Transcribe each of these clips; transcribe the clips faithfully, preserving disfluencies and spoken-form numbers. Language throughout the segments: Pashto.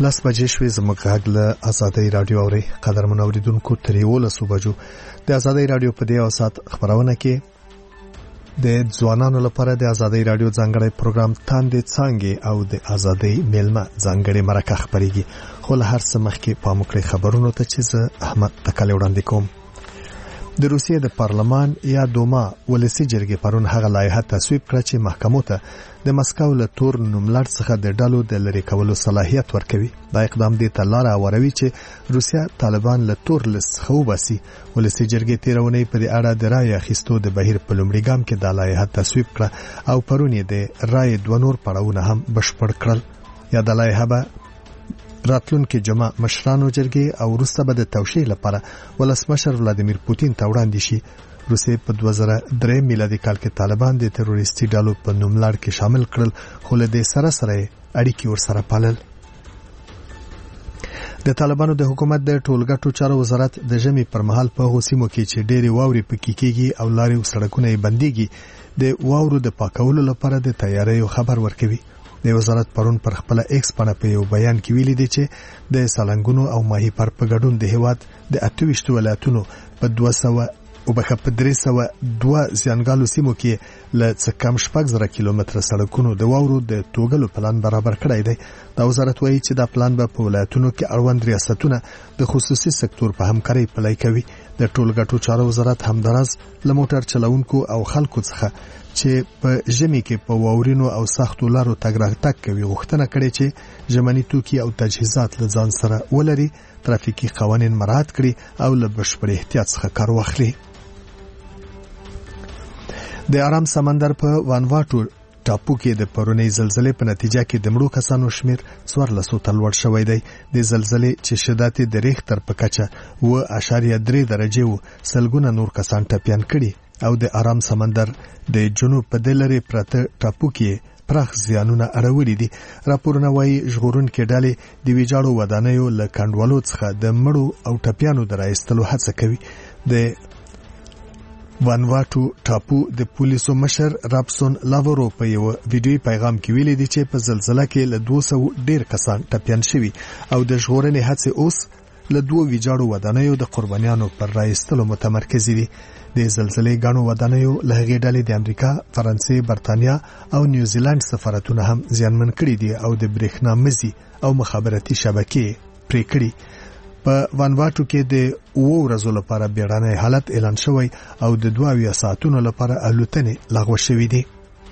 لس بجې شوې زموږ غږ له ازادۍ راډیو اوري. قدرمن اوریدونکو تر یولسو بجو د ازادۍ راډیو په دې اوسات خبرونه کې د ځوانانو لپاره د ازادۍ راډیو ځانګړی پروګرام تاندې څانګې او د ازادۍ میلمه ځانګړی مرکه خبريږي. خو له هر څه مخکې پام وکړئ خبرونو ته چې زه احمد تکل وړاندې کوم. د روسیې د پارلمان یا دوما ولسی جرګې پرون هغه لایحه تصویب کړه چې محکمو ته د مسکو له تور نوملړ څخه د ډالو د لری کولو صلاحیت ورکوي. دا اقدام دې ته لار هواروي چې روسیا طالبان له تور لست څخه وباسي. ولسی جرګې تیرونې په دې اړه د رای اخیستو د بهیر په لومړي ګام کې د لایحه تصویب کړه او پرون یې د رای دوه نور پړاوونه هم بشپړ کړل. یا د لایحه به راتلونکي جمعه مشرانو جرګې او وروسته به د توشیح لپاره ولسمشر ولادیمیر پوتین ته وړاندې شي. روسیې په دوه زره درې میلادي کال کې طالبان د تروریستي ډلو په نوملړ کې شامل کړل، خو له دې سره سره اړیکې ورسره پالل. د طالبانو د حکومت د ټولګټو چارو وزارت د ژمي پر مهال په غوسیمو کې چې ډېری واوري پکې کېږي او لارې او سړکونه یې بنديږي د واورو د پاکولو لپاره د تیاریو خبر ورکوي. د وزارت پرون پر خپل ایکس باندې په یو بیان کې ویلي دی چې د سالنګونو او ماهی پر په ګډون د هیواد د اته ویشت ولایتونو په دوه سوه او په درې سوه دوه ځانګالو سیمو کې ل څه کم شپږ زره کیلومتره سړکونو د واورو د توګلو پلان برابر کړی دی. دا وزارت وایي چې دا پلان به په ولایتونو کې اړوند ریاستونه د خصوصي سکتور په همکارۍ پلی کوي. د ټولګټو چارو وزارت همداراز له موټر چلوونکو او خلکو څخه چې په ژمي کې په واورینو او سختو لارو تګ راتګ کوي غوښتنه کړې چې ژمنی توکي او تجهیزات له ځان سره ولري، ترافیکي قوانین مراعات کړي او له بشپړ احتیاط څخه کار واخلي. د آرام سمندر په وانواټو ټاپو کې د پرونی زلزلې په نتیجه کې د مړو کسانو شمیر څوارلسو ته لوړ شوی دی. د زلزلې چې شدت د ریختر په کچه اوه اعشاریه درې درجې وو، سلګونه نور کسان ټپیان کړي او د آرام سمندر د جنوب په دلری پراته ټاپو کې پراخ زیانونه اړولې دي. راپورونه وايي ژغورونکي ډلې د ویجاړو ودانیو له کندوالو څخه د مړو او ټپیانو درایستلو هڅه کوي. د وانواټو ټاپو د پولیسو مشر رابسون لاورو په یو ویډیوي پیغام کې ویلي دی چې په زلزلہ کې له دوه سوه ډیر کسان ټپیان شوي او د ژغورنې هڅې اوس له دوه ویجاړو ودانیو د قربانیانو پر رایستلو متمرکز دي. د زلزلې غاڼو ودانیو له هغې ډلې د امریکا، فرانسې، برتانیا او نیوزیلند سفارتونه هم زیانمن کړي دي او د برېښنا مزي او مخابراتي شبکې پرې کړي. په وانواټو کې د اوو ورځو لپاره بیړنی حالت اعلان شوی او د دوه اویا ساعتونو لپاره الوتنې لغوه شوې دي.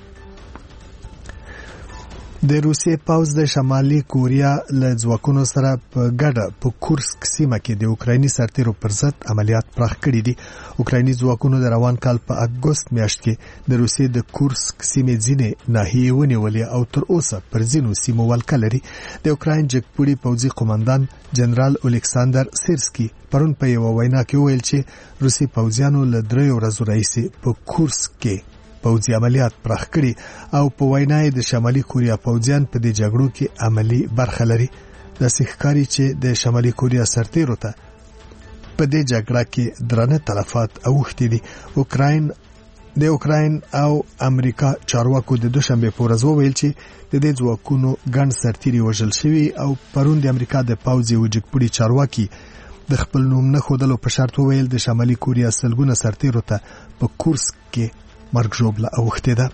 د روسیې پوځ د شمالي کوریا له ځواکونو سره په ګډه په کورسک سیمه کې د اوکرایني سرتیرو پر ضد عملیات پراخ کړي دي. اوکرایني ځواکونو د روان کال په اګوست میاشت کې د روسیې د کورسک سیمې ځینې ناحیې ونیولې او تر اوسه پر ځینو سیمو ولکه لري. د اوکراین جګپوړي پوځي قومندان جنرال الیکساندر سیرسکي پرون په یو وینا کې ویل چې روسي پوځیانو له درې ورځې راهیسې په کورسک کې پوځي عملیات پراخ کړي او په وینا د شمالي کوریا پوځیان په دې جګړو کې عملی برخه لري. د سیخکاری چې د شمالي کوریا سرتیرو ته په دې جګړه کې درنه تلفات اوښتي دي. اوکراین د اوکراین او امریکا چارواکو د دوشنبه په ورځ وویل چې د دې ځواکونو ګڼ سرتیري وژل شوي او پرون د امریکا د پوځي وجګپوړي چارواکي د خپل نوم نه ښودلو په شرط وویل د شمالي کوریا سلګونه سرتیرو ته په کورسک کې مرګ ژوبله اوښتې ده.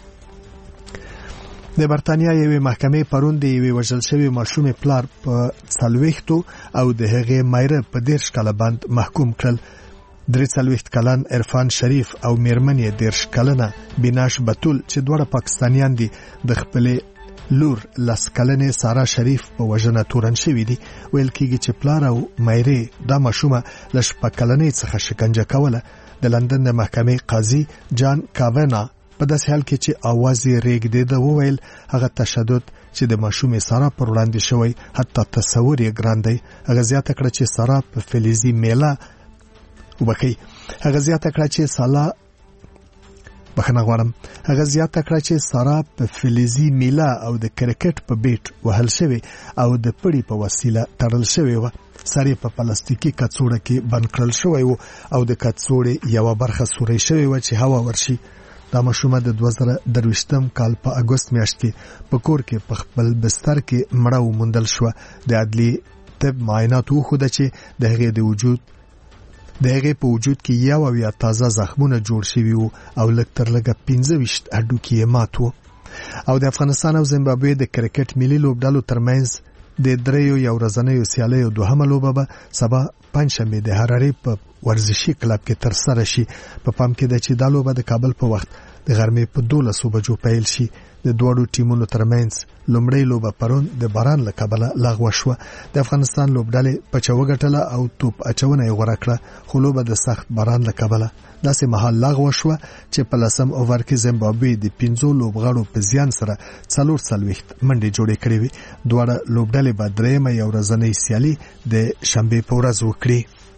د برتانیا یوې محکمې پرون د یوې وژل شوې ماشومې پلار په څلوېښتو او د هغې مایره په دېرش کاله باند محکوم کړل. درې څلوېښت کلن عرفان شریف او میرمن یې دېرش کلنه بیناش بتول چې دواړه پاکستانیان دي د خپلې لور لس کلنې سارا شریف په وژنه تورن شوي دي. ویل کېږي چې پلار او مایرې دا ماشومه له شپږ کلنۍ څخه شکنجه کوله. د لندن د محکمې قاضي جان کاونا په داسې حال کې چې आवाज یې ریږدي د وویل هغه تشدد چې د ماشومې سارا پر وړاندې شوی حتی تصور یې ګران دی. هغه زیاته کړه چې سارا په فلزي میله وبکې هغه زیاته کړه چې سالا بخنه غواړم هغه زیاته کړه چې سارا په فلزي میله او د کرکټ په بیټ وهل شوی او د پړی په وسیله تړل شوی و. ساري په پلاستیکي کڅوړه کې بند کړل شوی و او د کڅوړې یو برخه سوري شوی و چې هوا ورشي. دا ماشومه د دوه زره درویشتم کال په اګوست میاشت کې په کور کې په خپل بستر کې مړه وموندل شو. د عدلي طب معاینات وښوده چې د هغې د وجود د هغې په وجود کې یو او یا تازه زخمونه جوړ شوي وو او لږ تر لږه پنځه ویشت هډوکي یې مات وو. او د افغانستان او زیمبابوې د کرکټ ملي لوبډلو ترمنځ د دریو یو ورځنیو سیالیو دوهمه لوبه به سبا پنځشنبه د هراري په ورزشي کلب کې ترسره شي. په پام کې ده چې دا لوبه د کابل په وخت د غرمې په دولسو بجو پیل شي. د دواړو ټیمونو ترمنځ لومړی لوبه پرون د باران له کبله لغوه شوه. د افغانستان لوبډلې پچه وګټله او توپ اچونه یې غوره کړه، خو لوبه د سخت باران له کبله داسې مهال لغوه شوه چې په لسم اوور کې زیمبابوې د پنځو لوبغاړو په زیان سره څلور څلوېښت منډې جوړې کړې وې. دواړه لوبډلې به درېیمه یو ورځنۍ سیالي د شنبې په ورځ وکړي.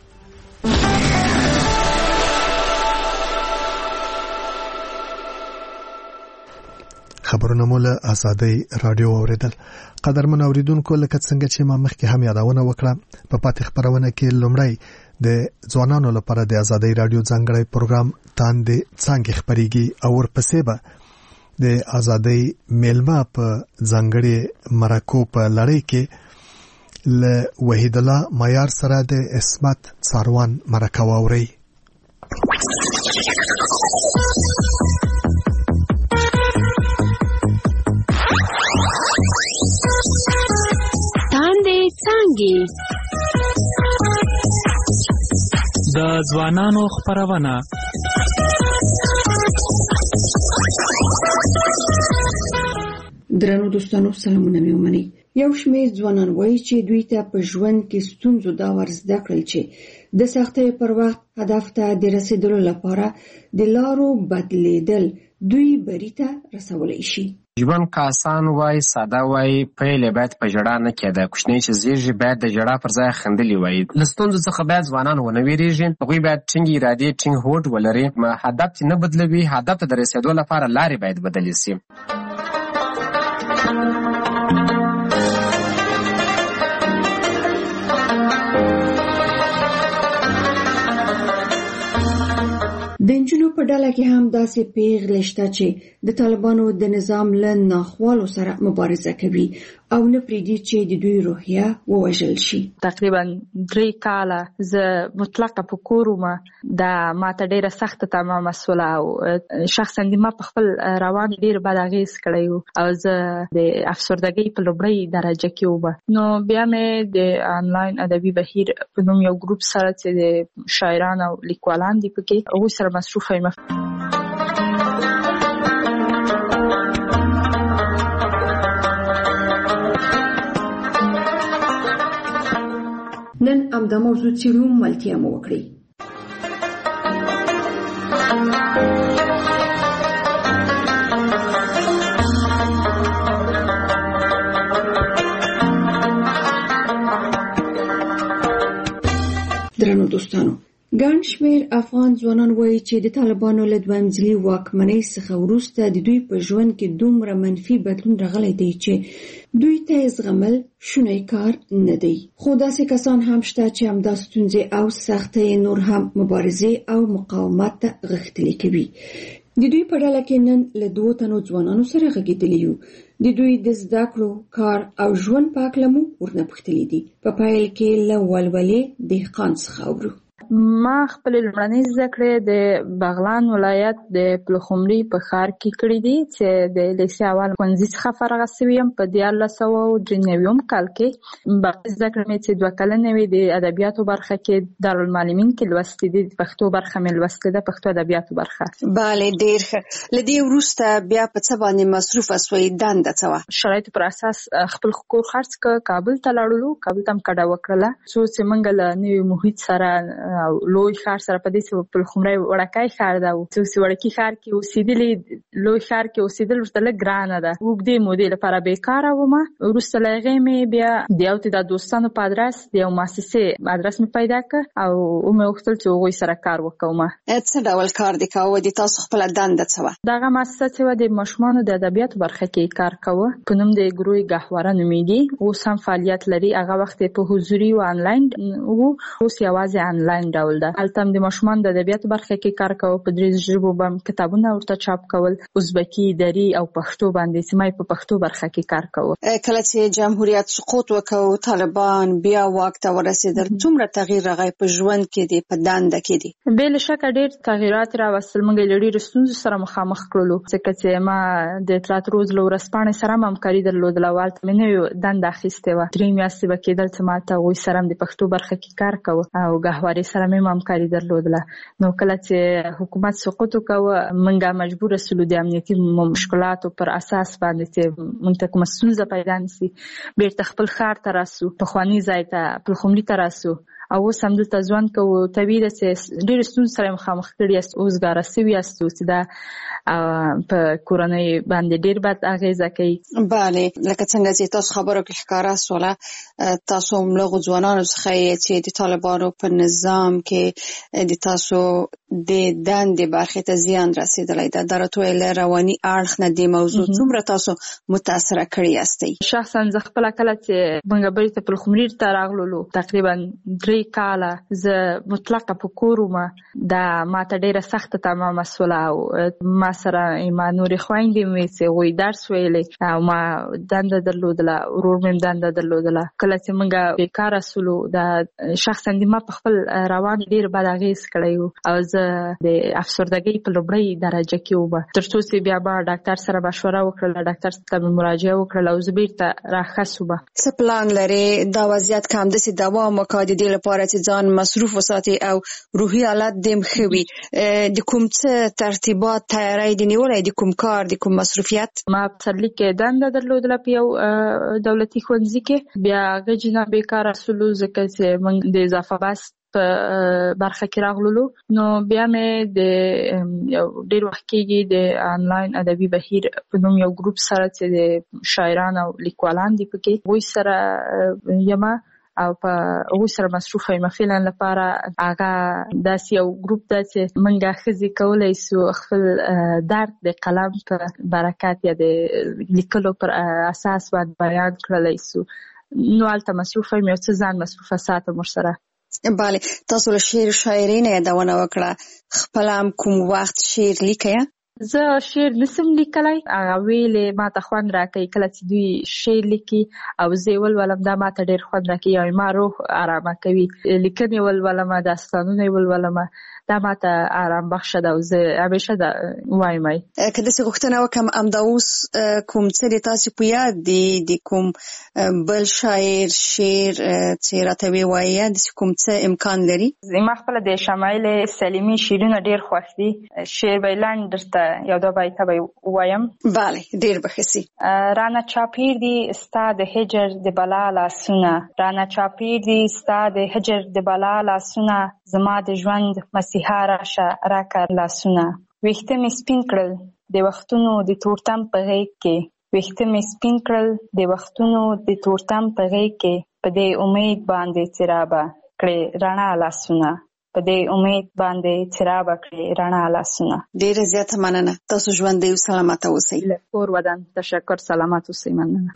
خبرونه مو له آزادۍ رادیو اوریدل. قدرمن اوریدونکو، لکه څنګه چې ما مخکې هم یادونه وکړه، په پاتې خبرونه کې لومړی د ځوانانو لپاره د آزادۍ رادیو ځانګړی پروګرام تاندې څانګې خبرېږي او ورپسې به د آزادۍ میلمه په ځانګړي مرکو په لړۍ کې له وحید الله معیار سره د عصمت څاروان مرکه واورئ. د ځوانانو خبرونه. درنو دوستانو، سلامونه مې ومنئ. یو شمېر ځوانان وایي چې دوی ته په ژوند کې ستونزو دا ور زده کړل چې د سختۍ پر وخت هدف ته د رسیدلو لپاره د لارو بدلیدل دوی بری ته رسولی شي. ژوند که آسان وای، ساده وای، پیل باید په ژړا نه کېده. کوچنی چې زیږي باید د ژړا پر ځای خندلي وای. له ستونزو څخه باید ځوانان ونه ویریږي. هغوی باید ټینګ ارادې، ټینګ هوډ ولري. هدف چې نه بدلوي، هدف ته د رسېدو لپاره لارې باید بدلې سي. د نجونو په ډله کې هم داسې پیغلې شته چې د طالبانو د نظام له ناخوالو سره مبارزه کوي او نه پرېږدي چې د دوی روحیه ووژل شي. تقریبا درې کاله زه مطلقه په کور وم. دا ماته ډېره سخته تمامه سوله او شخصا ما په خپل روان ډېر بد اغېز کړی و او زه د افسردګۍ په لومړۍ درجه کې وم. نو بیا مې د آنلاین ادبي بهیر په نوم یو ګروپ سره چې د شاعران او لیکوالان دي پکې، هغوی سره مصروفه یم. نن همدا موضوع څېړو، ملتیا مو وکړئ. درنو دوستانو، ګڼ شمېر افغان ځوانان وایي چې د طالبانو له دویم ځلي واکمنۍ څخه وروسته د دوی په ژوند کې دومره منفي بدلون راغلی دی چې دوی ته یې زغمل شونی کار نه دی. خو داسې کسان هم شته چې همدا ستونزې او سختۍ نور هم مبارزې او مقاومت ته غښتلي کوي. د دوی په ډله کې نن له دوو تنو ځوانانو سره غږېدلي یو. د دوی د زده کړو، کار او ژوند په هکله مو ورنه پوښتلي دي. په پیل کې له ولولې دهقان څخه اورو. ما خپل لومړنۍ زده کړې د بغلان ولایت د پلخمري په ښار کې کړې دي چې د لیسې اول ښوونځي څخه فارغه شوې یم په دیارلس سوه درې نوي کال کې. باقي زده کړې مې چې دوه کلنې وې د ادبیاتو برخه کې دارالمعلمین کې لوستې دي. د پښتو برخه مې لوستې ده، پښتو ادبیاتو برخه. بله، ډېر ښه. له دې وروسته بیا په څه باندې مصروفه سوې؟ دنده څه وه؟ شرایطو پر اساس خپل کور خرڅ کړ، کابل ته لاړلو. کابل ته هم کډه وکړله څو چې موږ له نوي محیط سره او لوی ښار سره په دې چې پلخمری وړکی ښار ده او څوک چې وړکي ښار کې اوسېدلي، لوی ښار کې اوسېدل ورته لږ ګرانه ده. اوږدې مودې لپاره بېکاره ومه. وروسته له هغې مې بیا د یو تعداد دوستانو په ادرس د یو مؤسسې ادرس مې پیدا کړ او ومې غوښتل چې هغوی سره کار وکړم. څه ډول کار دې کوه؟ د تاسو خپله دنده څه وه؟ دغه مؤسسه چې وه د ماشومانو د ادبیاتو برخه کې کار کوه. په نوم د ګروی ګهواره نومېږي. اوس هم فعالیت لري. هغه وخت په حضوري او آنلاین و، اوس یوازې آنلاین آنلاین ډول ده. هلته هم د ماشومان د ادبیاتو برخه کې کار کوو، په درې ژبو باندې کتابونه ورته چاپ کول، ازبکي، دری او پښتو باندې سیمه په پښتو برخه کې کار کوو. کله چې جمهوریت سقوط وکړ، طالبان بیا واک ته ورسېدل، څومره تغییر راغی په ژوند کې دی، په دنده کې دی؟ بې له شکه ډېر تغیرات راوستل. موږ له ډېرو ستونزو سره مخامخ کړلو، ځکه چې ما د اطلاعات روز له ورځپاڼې سره هم همکاري درلودله او هلته مې نوې دنده اخیستې وه. درې میاشتې به کېدل چې ما ته هغوی سره هم د پښتو برخه کې کار کوه او ګهوارۍ سره مې هم همکاري درلودله. نو کله چې حکومت سقوط وکړ، موږ مجبوره سولو د امنیتي مشکلاتو پر اساس باندې چې موږ ته کومه ستونزه پیدا نه سي، بیرته خپل ښار ته راسو، پخواني ځای ته پلخمري ته راسو او اوس همدلته ژوند کوو. طبیعي ده چې ډېرې ستونزې سره مخامخ کړي یاست، اوس ګاره سوي یاستو چې دا په کورنۍ باندې ډېر بد اغېزه کوي. بله، لکه څنګه چې تاسو خبرو کې ښکاره سوله، تاسو هم له ځوانانو څخه یې چې د طالبانو په نظام کې د تاسو د دندې برخې ته زیان رسېدلی ده. دا راته ویل رواني اړخ نه دې موضوع څومره تاسو متاثره کړي یاستئ؟ شخصا زه خپله کله چې موږ بیرته پلخمري ته راغللو، تقریبا درې کاله زه مطلقه په کور ومه. دا ماته ډېره سخته تمامه سوله او ما سره ما نورې خویندې مې وې چې هغوی درس ویلی او ما دنده درلودله، ورور مې هم دنده درلودله. کله چې موږ بېکاره سولو، دا شخصا د ما په خپل روان ډېر بد اغېز کړی و او زه د افسردګۍ په لومړۍ درجه کې ومه، تر څو چې بیا ما ډاکټر سره مشوره وکړله، ډاکټر ته مې مراجعه وکړله او زه بېرته راښه شومه. څه پلان لرې دا وضعیت که همداسې دوام وکړي د دې لپاره چې ځان مصروف وساتي او روحي حالت دې ښه وي؟ د کوم څه ترتیبات تیاری دې نیولی، د کوم کار، د کوم مصروفیت؟ ما په پسرلي کې دنده درلودله په یو دولتي ښوونځي کې، بیا هغه جینه بېکاره سولو ځکه چې موږ د اضافه بست په برخه کې راغللو. نو بیا مې د یو ډېر وخت کېږي د آنلاین ادبي بهیر په نوم یو ګروپ سره چې د شاعران او لیکوالان دي پکې، هغوی سره یمه او په هغوی سره مصروفه یم. فعلا لپاره هغه داسې یو ګروپ ده چې موږ ښځې کولی سو خپل درد د قلم په برکت یا د لیکلو پر اساس باندې بیان کړلی سو. نو هلته مصروفه یم، یو څه ځان مصروفه ساتم ورسره. بله، تاسو له شعر شاعرۍ نه یادونه وکړه، خپله هم کوم وخت شعر لیکئ؟ زه شعر نسم لیکلی، هغه ویلې ما ته خوند راکوي. کله چې دوی شعر لیکي او زه یې ولولم، دا ما ته ډېر خوند راکوي او ما روح ارامه کوي. لیکنې ولولم، داستانونه یې ولولم، دا ما ته ارام بخشه ده او زه همیشه دا وایم. که داسې غوښتنه وکړم، همدا اوس کوم څه د تاسې په یاد دي، د کوم بل شاعر شعر چې راته ووایي، داسې کوم څه امکان لري؟ ما خپله د شمایل سلیمي شعرونه ډېر خوښ دي. شعر به یې لنډ درته یو دوه بیته به یې ووایم. بله، ډېر به ښه سي. رانه چاپېر دي ستا د هجر د بلا لاسونه، رانه چاپېر دي ستا د هجر د بلا لاسونه، زما د ژوند مسیحا راشه راکړه لاسونه. ویښته مې سپین کړل د وختونو د تورتم په غېږ کې، ویښته مې سپین کړل د وختونو د تورتم په غېږ کې، په دې امید باندې چې رابه کړې رڼا لاسونه، په دې امید باندې چې رابه کړې رڼا لاسونه. ډېره زیاته مننه. تاسو ژوندی او سلامته اوسئ. له کور ودان تشکر، سلامت اوسئ. مننه.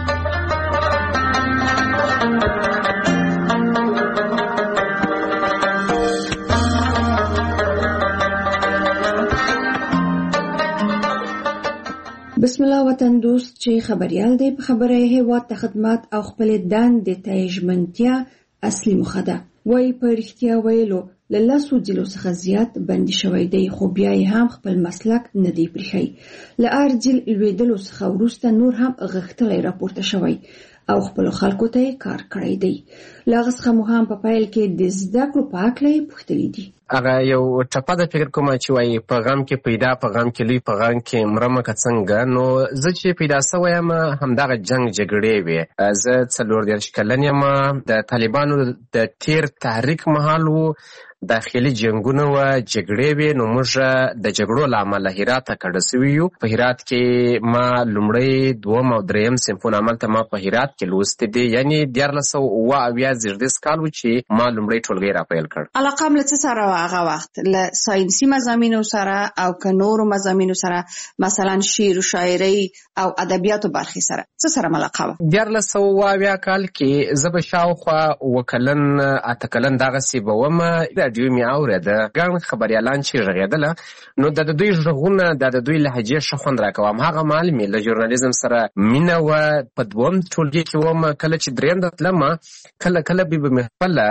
بسم الله وطن دوست چې خبريال دی، په خبره هیواد ته خدمت او خپل دندې ته ژمنتیا اصلي موخه ده. وایي په رښتیا ویلو له لسو ځلو څخه زیات بندي شوی دی، خو بیا یې هم خپل مسلک نه دی پرېښی. له هر ځل لوېدلو څخه وروسته نور هم غښتلی راپورته شوی او خپلو خلکو ته یې کار کړی دی. له هغه څخه مو هم په پیل کې د زده کړو په هکله یې پوښتلي دي. هغه یو ټپه د فکر کومه چې وایي په غم کې پیدا، په غم کې لوی، په غم کې مرمه که څنګه. نو زه چې پیدا سوی یم همدغه جنګ جګړې وې. زه څلور دېرش کلن یم. د طالبانو د تیر تحریک مهال و، داخلي جنګونه وه، جګړې وې. نو موږ د جګړو له امله هرات ته کډه سوي یو. په هرات کې ما لومړی، دوم او دریم صنفونه هملته ما په هرات کې لوستي دي. یعنې دیارلس سوه اووه اویا زېږدیز کال و چې ما لومړی ټولګی راپیل کړ. علاقه م له څه سره په هغه وخت له ساينسي مضامینو سره او که نورو مضامینو سره مثلا شعر و شاعري او ادبیاتو برخې سره څه سره ملقه وه؟ دیارلس سوه اویا کال کې زه به شاوخوا اووه کلن اته کلن دغسې به ومه راډیو مې اورېده ګڼ خبریالان چې غږېدله نو د دوی غږونه د دوی لهجې ښه خوند راکوه همهغه مهال مې له ژورنالیزم سره مینه وه په دوم ټولګي کې ومه کله چې درېیم ته تلمه کله کله به مې خپله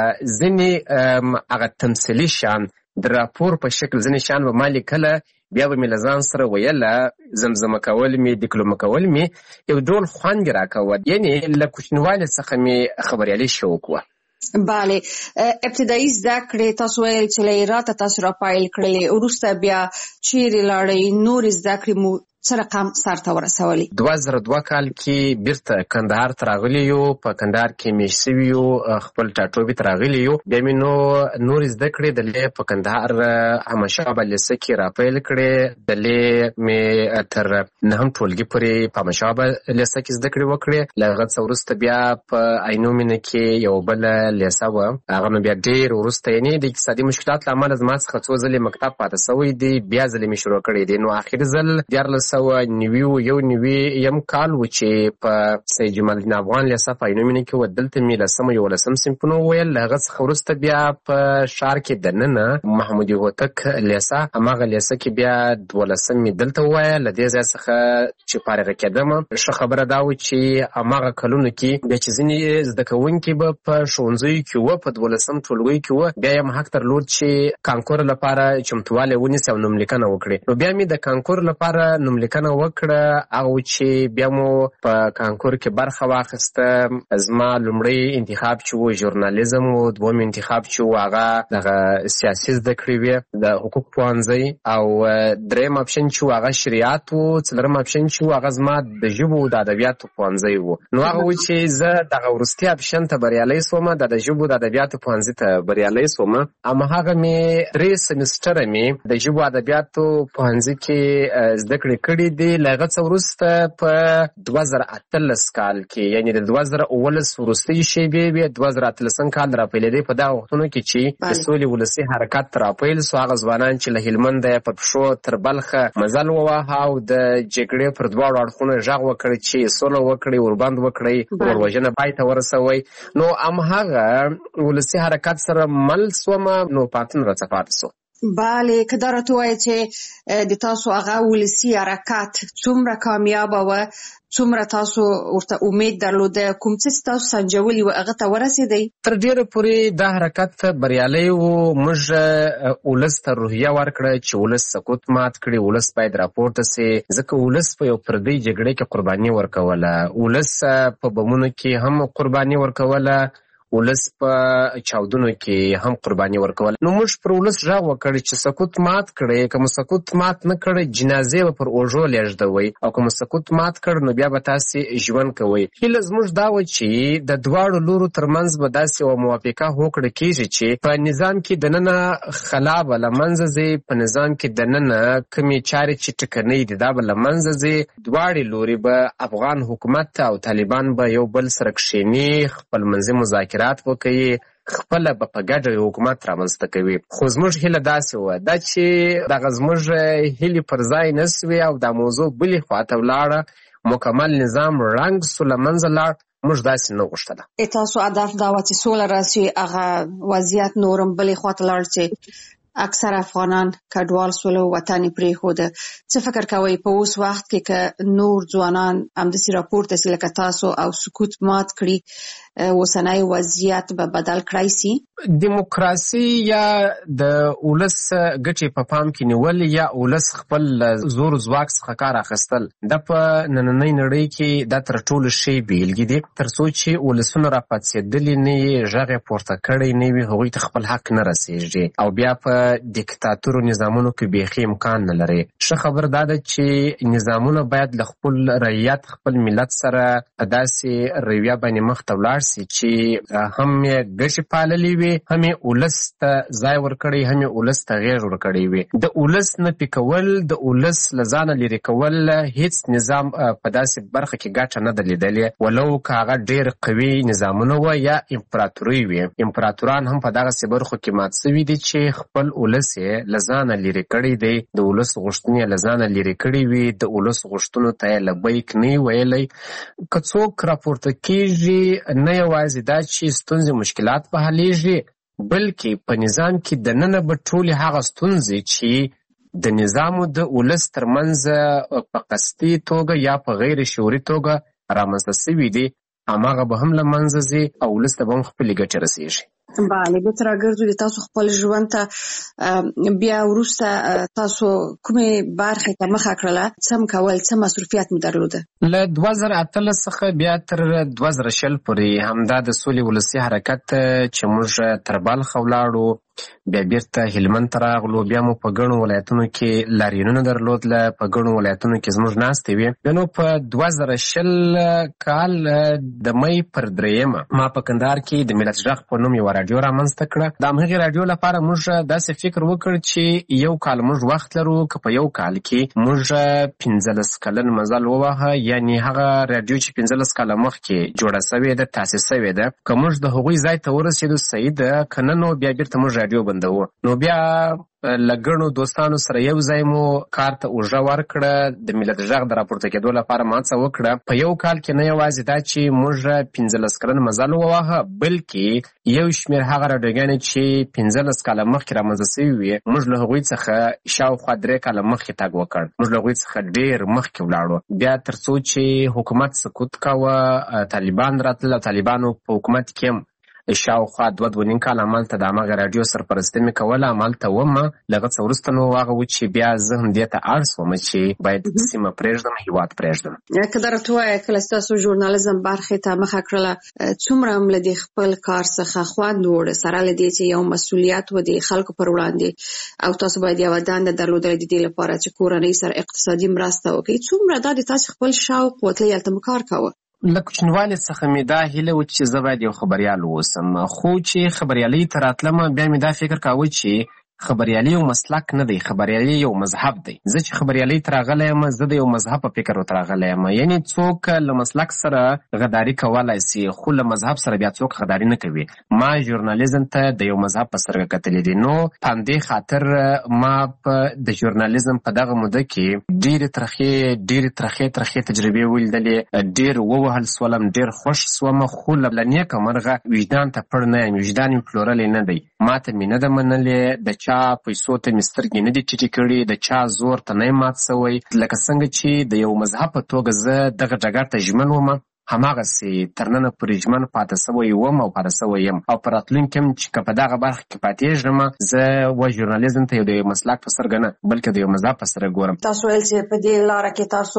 ځینې هغه تمثیلي شیان د راپور په شکل ځینې شیان به ما لیکله بیا به مې له ځان سره ویله زمزمه کول مې ډیکلومه کول مې یو ډول خوند یې راکوه یعنې له کوچنیوالي څخه مې خبریالي شوق وه. بله ابتدایي زده کړې تاسو ویل چې له هراته تاسو را پیل کړلې وروسته بیا چیرې لاړئ نورې زده کړې مو څه رقم سرته ورسولي؟ دوه زره دوه کال کې بیرته کندهار ته راغلي یو په کندهار کې مېشت سوي یو خپل ټاټوبي ته راغلي یو بیا مې نو نورې زده کړې دلې په کندهار احمدشاه لیسه کې را پیل کړې دلې مې تر نهم ټولګي پورې په احمدشاه لیسه کې زده کړې وکړې له هغه څه وروسته بیا په عینو مینه کې یو بله لیسه وه هغه نو بیا ډېر وروسته یعنې د اقتصادي مشکلات له امله زما څخه څو ځلې مکتب پاته سوی دی بیا ځلې مې شروع کړی دی نو آخر ځل دیارلس سوه نوي یو نوي یم کال و چې په سید جمال الدین افغان لیسه په عینو مینه کې وه دلته مې لسم یولسم صنفونه وویل له هغه څخه وروسته بیا په ښار کې دننه محمودي هوتک لیسه هماغه لیسه کې بیا دولسم مې دلته ووایه له دې ځای څخه چې فارغه کېدمه ښه خبره دا وه چې هماغه کلونو کې بیا چې ځینې زده کوونکي به په ښوونځیو کې وه په دولسم ټولګیو کې وه بیا یې حق درلود چې کانکور لپاره چمتووالی ونیسي او نوملیکنه وکړي نو بیا مې د کانکور لپاره نوملیکنه وکړه هغه چې بیا مو په کانکور کې برخه واخیسته زما لومړی انتخاب چې و ژورنالیزم و دوم انتخاب چې و هغه دغه سیاسي زده کړې وې د حقوق پوهنځی او درېیم اپشن چې و هغه شریعت و څلورم اپشن چې و هغه زما د ژبو د ادبیاتو پوهنځی و نو هغه و چې زه دغه وروستي اپشن ته بریالی سومه د د ژبو د ادبیاتو پوهنځي ته بریالی سومه هماغه مې درې سمسټره مې د ژبو ادبیاتو پوهنځي کې زده کړې کړي دي له هغه څه وروسته په دوه زره اتلس کال کې یعنې د دوه زره اوولس وروستۍ شېبې وې دوه زره اتلسم کال راپیلېدی په دغه وختونو کې چې د سولې ولسي حرکت راپیل سو هغه ځوانان چې له هلمنده په پښو تر بلخه مزل وواهه او د جګړې پر دواړو اړخونو غږ وکړ چې سوله وکړئ وربند وکړئ وروژنه پای ته ورسوئ نو همهغه ولسي حرکت سره مل سومه نو پاتون راڅه پاتې سو. بله که دا راته ووایې چې د تاسو هغه ولسي حرکت څومره کامیابه وه څومره تاسو ورته امید درلوده کوم څه چې تاسو سنجولي وه هغه ته ورسېدئ؟ تر ډېره پورې دا حرکت بریالی و موږ ولس ته روحیه ورکړه چې ولس سقوط مات کړي ولس باید راپورته سي ځکه ولس په یو پردۍ جګړې کې قرباني ورکوله ولس په بمونو کې هم قرباني ورکوله ولس په چاودنو کې هم قرباني ورکول نو موږ پر ولس غږ وکړ چې سقوط مات کړئ که مو سقوط مات نه کړئ جنازې به پر اوږو لیږدوئ او که مو سقوط مات کړ نو بیا به تاسې ژوند کوئ هیله زموږ دا وه چې د دواړو لورو ترمنځ به داسې یوه موافقه هوکړه کېږي چې په نظام کې دننه خلا به له منځه ځي په نظام کې دننه کومې چارې چې ټکنۍ دي دا به له منځه ځي دواړې لورې به افغان حکومت او طالبان به یو بل سره کښېني خپل منځي مذاکرات وکړي خپله به په ګډه یو حکومت رامنځته کوي خو زموږ هیله داسې وه دا چې دغه زموږ هیلې پر ځای نه سوې او دا موضوع بلې خواته ولاړه مکمل نظام ړنګ سو له منځه لاړ موږ داسې نه غوښتله. تاسو هدف دا وه چې سوله راسي هغه وضعیت نورم بلې خواته لاړ چې اکثر افغانان کډوال سول او وطن پرېښوده څه فکر کوئ په اوس وخت کې که نور ځوانان همداسې راپورته سي لکه تاسو او سکوت مات کړي اوسنی وضعیت به بدل کړای سي؟ دیموکراسي یا د ولس ګټې په پام کې نیول یا ولس خپل زور ځواک څخه کار اخیستل دا په نننۍ نړۍ کې دا تر ټولو ښې بیلګې دي تر څو چې ولسونه راپاڅېدلي نه وي غږ یې پورته کړی نه وي هغوی ته خپل حق نه رسېږي او بیا په دیکتاتورو نظامونو کې بیخي امکان نه لري. ښه خبر دا ده چې نظامونه باید له خپل رعیت خپل ملت سره په داسې رویه باندې مخ ته ولاړ سي چې هم یې ګټې پاللې وي هم یې ولس ته ځای ورکړی هم یې ولس ته غېږ ورکړی وي. د ولس نفي کول د ولس له ځانه لرې کول هیڅ نظام په داسې برخه کې ګټه نه ده لیدلې ولو که هغه ډېر قوي نظامونه وه یا امپراتورۍ وي. امپراتوران هم په دغسې برخو کې مات سوي دي چې خپل ولس یې له ځانه لرې کړی دی، د ولس غوښتنې له ځانه لرې کړی وي، د ولس غوښتنو ته یې لبیک نه ویلی. که څوک راپورته کېږي نه یوازې دا چې ستونزې مشکلات به حلیږي، بلکې په نظام کې دننه به ټولې هغه ستونزې چې د نظامو د ولس ترمنځ په قصدي توګه یا په غیر شعوري توګه رامنځته سوي دي هماغه به هم له منځه ځي او ولس ته به هم خپلې ګټې رسېږي. بله، بېرته راګرځو د تاسو خپل ژوند ته. بیا وروسته تاسو کومې برخې ته مخه کړله؟ څه م کول، څه مصروفیت مو درلوده؟ له دوه زره اتلس څخه بیا تر دوه زره شل پورې همدا د سولې ولسي حرکت چې موږ تر بلخ ولاړو، بیا بیرته هلمند ته راغلو، بیا مو په ګڼو ولایتونو کې لاریونونه درلودله، په ګڼو ولایتونو کې زموږ ناستې وې. بیا نو په دوه زره شل کال د مۍ پر درېیمه ما په کندهار کې د ملت غږ په نوم یوه راډیو رامنځته کړه. د همغې راډیو لپاره موږ داسې فکر وکړ چې یو کال موږ وخت لرو، که په یو کال کې موږ پنځلس کلن مزل ووهه، یعنې هغه راډیو چې پنځلس کاله مخکې جوړه سوې ده، تاسیس سوې ده، که موږ د هغوی ځای ته ورسېدو صحیح ده، که نه نو بیا بیرته موږ راډیو بندوو. نو بیا له ګڼو دوستانو سره یو ځای مو کار ته اوږه ورکړه، د ملت غږ د راپورته کېدو لپاره ما څه وکړه. په یو کال کې نه یوازې دا چې موږ پنځلس کلن مزل وواهه، بلکې یو شمېر هغه راډیوګانې چې پنځلس کاله مخکې رامنځته سوي وې، موږ له هغوی څخه شاوخوا درې کاله مخکې تګ وکړ، موږ له هغوی څخه ډېر مخکې ولاړو. بیا تر څو چې حکومت سقوط کوه، طالبان راتلل او طالبانو په حکومت کې هم شاوخوا دوه دوه نیم کال همالته د هماغه راډیو سرپرستي مې کوله، همالته ومه. له هغه څه وروسته نو هغه و چې بیا زه هم دې ته اړ شوم چې باید سیمه پرېږدم، هېواد پرېږدم. که دا راته ووایه، کله چې تاسو ژورنالیزم برخې ته مخه کړله، څومره هم له دې خپل کار څخه خوند وړه، سره له دې چې یو مسؤلیت و د خلکو پر وړاندې او تاسو باید یوه دنده درلودلې د دې لپاره چې کورنۍ سره اقتصادي مرسته وکړئ، څومره دا د تاسو خپل شوق و تللی هلته مو کار کوه؟ له کوچنیوالي څخه مې دا هیله وه چې زه باید یو خبریال واوسم، خو چې خبریالۍ ته راتلم بیا مې دا فکر کاوه چې خبریالي یو مسلک نه دی، خبریالي یو مذهب دی. زه چې خبریالۍ ته راغلی یم، زه د یو مذهب په فکر ورته راغلی یم. یعنې څوک له مسلک سره غداري کولی سي، خو له مذهب سره بیا څوک غداري نه کوي. ما ژورنالیزم ته د یو مذهب په سترګه کتلې دي، نو په همدې خاطر ما په د ژورنالیزم په دغه موده کې ډېرې ترخې ډېرې ترخې ترخې تجربې ولیدلې، ډېر ووهل سولم، ډېر خوښ سوم، خو له نیکه مرغه وجدان ته پړ نه یم، وجدان مې پلورلی نه دی، ما ته مې نه ده منلې، د چا پیسو ته مې سترګې نه دي ټیټې کړي، د چا زور ته نه یم مات سوی. لکه څنګه چې د یو مذهب په توګه زه دغه ډګر ته ژمن وم، هماغسې تر ننه پورې ژمن پاته سوی وم او پاته سوی یم. او په راتلونکي هم چې که په دغه برخه کې پاتېږم، زه و ژورنالیزم ته یو د یو مسلک په سترګه نه، بلکې د یو مذهب په سترګه ګورم. تاسو ویل چې په دې لاره کې تاسو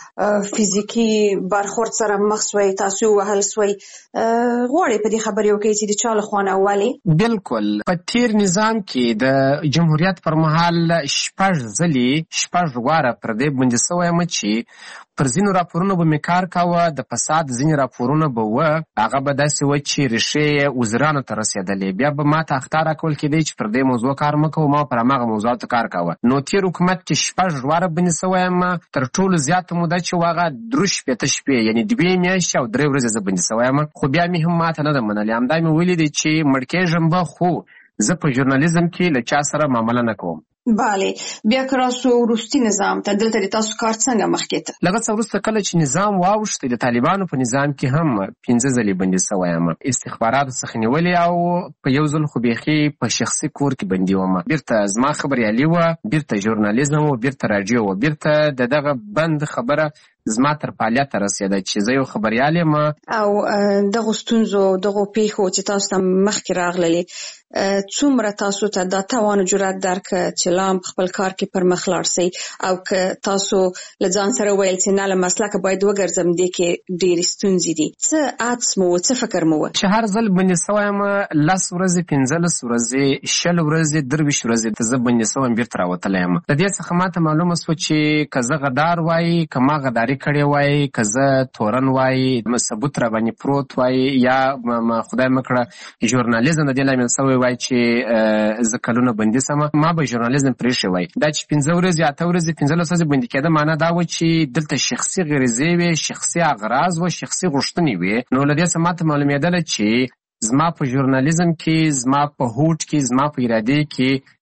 فزیکي برخورد سره مخ سوی، تاسو ووهل سوی، غواړئ په دې خبرې وکړئ چې د چا له خوا نه ولې؟ بلکل. په تېر نظام کې د جمهوریت پر مهال شپږ ځلې شپږ واره پر دې بندي سوی یم چې پر ځینو راپورونو به مې کار کاوه، د فساد ځینې راپورونه به وه، هغه به داسې وه چې ریښې یې وزیرانو ته رسېدلې. بیا به ما ته اخطار راکول کېدی چې پر دې موضوع کار مه کوه، ما پر هماغه موضوعاتو کار کاوه. نو تېر حکومت کې شپږ واره بندي سوی یم، تر ټولو زیاته موده چې و هغه درې شپېته شپې، یعنې دوې میاشتې او درې ورځې زه بندي سوی یم. خو بیا مې هم ماته نه ده منلې، همدا مې ولیدې چې مړ کېږم به، خو زه په ژورنالیزم کې له چا سره معامله نه کوم. بله، بیا که راسو وروستي نظام ته، دلته د تاسو کار څنګه مخکې ته؟ له هغه څه وروسته کله چې نظام واوښتی، د طالبانو په نظام کې هم پنځه ځلې بندي سوی یم، استخباراتو څخه نیولې، او په یو ځل خو بیخي په شخصي کور کې بندي وم. بیرته زما خبریالي وه، بیرته ژورنالیزم و، بیرته راډیو و، بیرته د دغه بند خبره زما تر فعالیته رسېده چې زه یو خبریال یم. او دغو ستونزو دغو پیښو چې تاسو ته مخکې راغللې، څومره تاسو ته دا توان او جرأت درکړه چې لا هم په خپل کار کې پر مخ لاړ سئ، او که تاسو له ځان سره ویل چې نه له مسلکه باید وګرځم، دې کې ډېرې ستونزې دي، څه عادس مو و، څه فکر مو و؟ چې هر ځل بندي سوی یم، لس ورځې، پنځلس ورځې، شل ورځې، درویشت ورځې ته زه بندي سوی یم، بیرته راوتلی یم. د دې څخه ما ته معلومه سوه چې که زه غدار وایي، که ما غداري کړې وایي، که زه تورن وایي، ثبوت را باندې پروت وایي، یا خدای مه کړه ژورنالیزم د دې لامل سوی وایي چې زه کلونه بندي سم، ما به ژورنالیزم پرېښی وای. دا چې پنځه ورځې، اته ورځې، پنځلس ورځې بندي کېده، معنا دا وه چې دلته شخصي غریزې وې، شخصي اغراض وه، شخصي غوښتنې وې. نو له دې څه ما ته معلومېدله چې زما په ژورنالیزم کې، زما په هوډ کې، زما په ارادې کې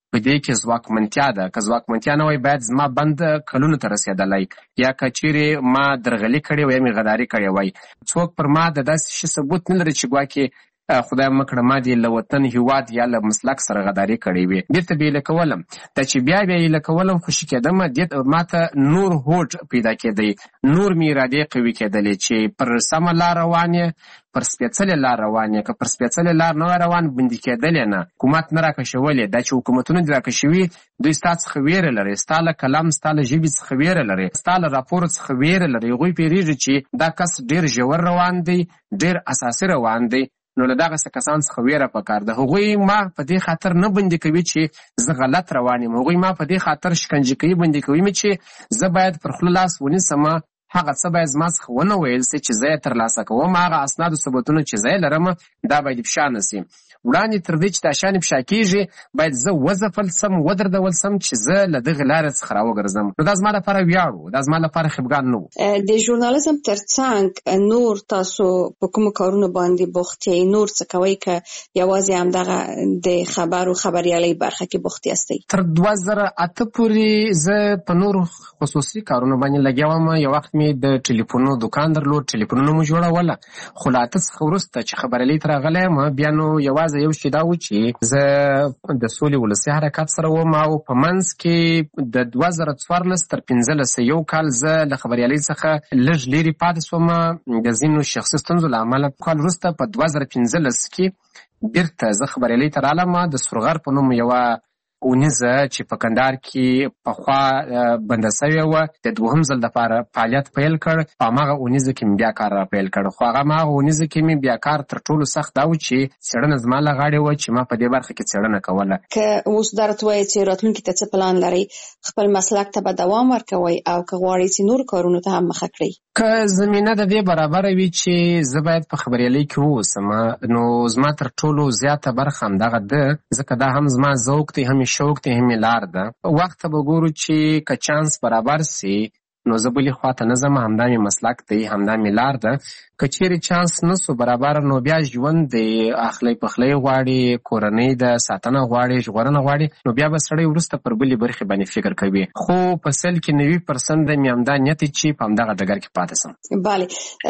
په دې کې ځواکمنتیا ده. که ځواکمنتیا نه وای باید زما بند کلونو ته رسېدلی، یا که چیرې ما درغلي کړې وای یا مې غداري کړې وای. څوک پر ما د داسې شي ثبوت نه لري چې ګواکې خدای مه کړه ما دې له وطن هېواد یا له مسلک سره غداري کړې وي. بېرته به یې لکولم. دا چې بیا بیا یې لکولم خوشي کېدم، دې ما ته نور هوډ پیدا کېدی، نور مې ارادې قوي کېدلې چې پر سمه لار روان یې، پر سپېڅلې لار روان یې. که پر سپېڅلې لار نه وای روان بندي کېدلې نه، حکومت نه راکشولې. دا چې حکومتونه دې راکشوي دوی ستا څخه ویره لري، ستا له کلام ستا له ژبې څخه ویره لري، ستا له راپور څخه ویره لري. هغوی پوهېږي چې دا کس ډېر ژور روان دی، ډېر اساسي روان دی، نو له دغسې کسان څخه ویره پکار ده. هغوی ما په دې خاطر نه بندي کوي چې زه غلط روان یم، هغوی ما په دې خاطر شکنجه کوي، بندي کوي مې چې زه باید پر خوله لاس ونیسم، هغه څه باید زما څخه ونه ویل سي چې زه یې ترلاسه کوم، هغه اسناد او ثبوتونه چې زه یې لرم دا باید افشا نه سي. وړاندې تر دې چې دا شیان افشا کېږي باید زه وځپل سم، ودردول سم چې زه له دغې لارې څخه راوګرځم. نو دا زما لپاره ویاړ و، دا زما لپاره خفګان نه و. د ژورنالیزم تر څنګ نور تاسو په کومو کارونو باندې بوخت یې؟ نور څه کوئ که یوازې همدغه د خبر او خبریالۍ برخه کې بوخت یاستئ؟ تر دوه زره اته پورې زه په نورو خصوصي کارونو باندې لګیا وم. یو وخت مې د ټلیفونو دوکان درلود، ټلیفونونه مو جوړوله. خو له اته څخه وروسته چې خبریالۍ ته راغلی یم بیا نو یوازې یو شی دا و چې زه د سولې ولسي حرکت سره وم، او په منځ کې د دوه زره څوارلس تر پنځلس یو کال زه له خبریالۍ څخه لږ لرې پاتې شوم د ځینو شخصي ستونزو له امله. کال وروسته په دوه زره پنځلس کې بیرته زه خبریالۍ ته رالم. د سرغر په نوم یوه اونیزه چې په کندهار کې پخوا بنده سوې وه د دوهم ځل دپاره فعالیت پیل کړ. په هماغه اونیزه کې مې بیا کار را پیل کړ. خو هغه هماغه اونیزه کې مې بیا کار تر ټولو سخت دا و چې څېړنه زما له غاړې وه چې ما په دې برخه کې څېړنه کوله. که اوس دا راته وایې چې راتلونکي ته څه پلان لرئ، خپل مسلک ته به دوام ورکوئ او که غواړئ چې نور کارونو ته هم مخه کړئ؟ که زمینه د دې برابره وي چې زه باید په خبریالۍ کې واوسم، نو زما تر ټولو زیاته برخه همدغه ده، ځکه دا هم زما ذوق دی، هم شوق دی، هم لار ده. وخت به ګورو چې که چانس برابر سي نو زه بلې خواته نه ځم، همدا مې مسلک دی، همدا مې لار ده. که چیرې چانس نه سو برابر نو بیا ژوند د اخلی پخلی غواړي، کورنۍ د ساتنه غواړي، ژغورنه غواړي، نو بیا به سړی وروسته پر بلې برخې باندې فکر کوي. خو په سل کې نوي پرسنټ د مې همدا نیت چې په همدغه ډګر کې پاتې سم. بله،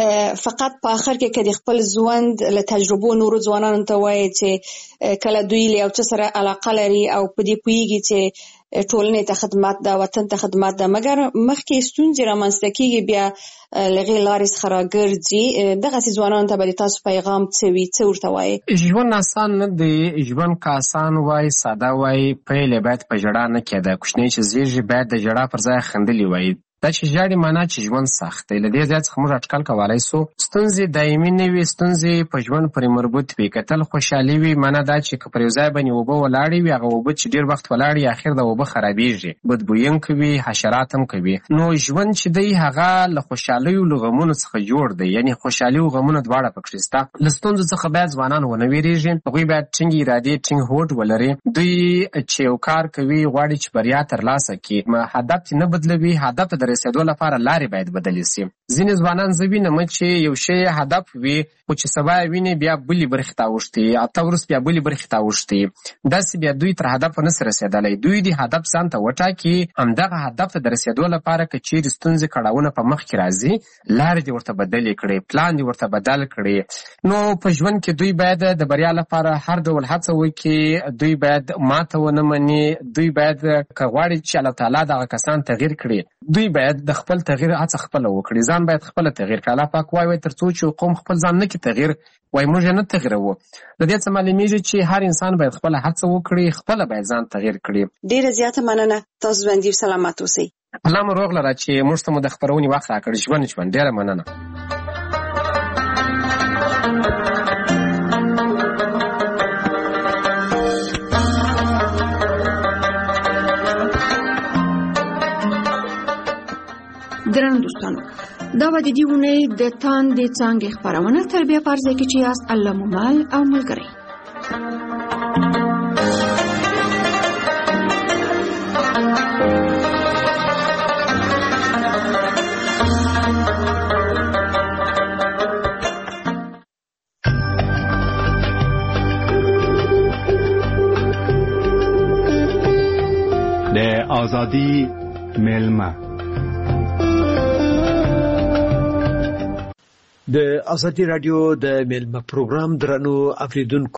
فقط په آخر کې که د خپل ژوند له تجربو نورو ځوانانو ته وایي چې کله دوی له یو څه سره علاقه لري او په دې پوهېږي چې ټولنې ته خدمت ده، وطن ته خدمت ده، مګر مخکې ستونزې رامنځته کېږي، بیا له هغې لارې څخه راګرځي، دغسې ځوانانو ته به د تاسو پیغام څه وي؟ څه ورته وایي؟ ژوند آسان نه دی. ژوند که آسان وای، ساده وای، پیل یې باید په ژړا نه کېده. کوچنی چې زیږي باید د ژړا پر ځای خندلي وای. دا چې ژاړي معنا چې ژوند سخت دی. له دې ځای څخه موږ اټکل کولی سو ستونزې دایمي نه وي، ستونزې په ژوند پورې مربوط وي. که تل خوشحالي وي معنا دا چې که پر یو ځای باندې اوبه ولاړې وي، هغه اوبه چې ډېر وخت ولاړې اخر د اوبه خرابېږي، بدبویونکې وي، حشرات هم کوي. نو ژوند چې دی هغه له خوشحالیو له غمونو څخه جوړ دی، یعنې خوشحالي او غمونه دواړه پکښې شته. له ستونزو څخه باید ځوانان ونه ویرېږي، هغوی باید ټینګې ارادې، ټینګ هوډ ولري. دوی چې یو کار کوي غواړي چې بریا ترلاسه کړي، هدف یې نه بدلوي، هدف ته د رسېدو لپاره لارې باید بدلې سي. ځینې ځوانان زه وینم چې یو شی هدف وي خو چې سبا یې ویني بیا بلې برخې ته اوښتي، اته ورځ بیا بلې برخې ته اوښتي. داسې بیا دوی تر هدف نه سي رسېدلی. دوی د هدف ځان ته وټاکي، همدغه هدف ته د رسېدو لپاره که چیرې ستونزې کړاوونه په مخ کې راځي، لارې دې ورته بدلې کړي، پلان دې ورته بدل کړي. نو په ژوند کې دوی باید د بریا لپاره هر ډول هڅه وکړي. دوی باید ماته ونه مني. دوی باید که غواړي چې الله تعالی دغه کسان تغییر کړي، دوی باید د خپل تغییر هڅه خپله وکړي. ځان باید خپله تغییر کړي. الله پاک وایي تر څو چې قوم خپل ځان نه کړي تغییر، وایي موږ یې نه تغییروو. د دې څه معلومیږي چې هر انسان باید خپله هڅه وکړي، خپله باید ځان تغییر کړي. ډېره زیاته مننه. تاسو ژوندي او سلامت اوسئ. الله مو روغ لره چې موږ ته مو د خپرونې وخت راکړ. ژوند ژوند. ډېره مننه. درنو دوستانو، دا به د دې اونۍ د تاندې څانګې خپرونه تر بیا په ځای کې چې یاست الله مو مل او ملګری. ازادي میلمه د ازادي رادیو د میلمه پروګرام درنو اوریدونکو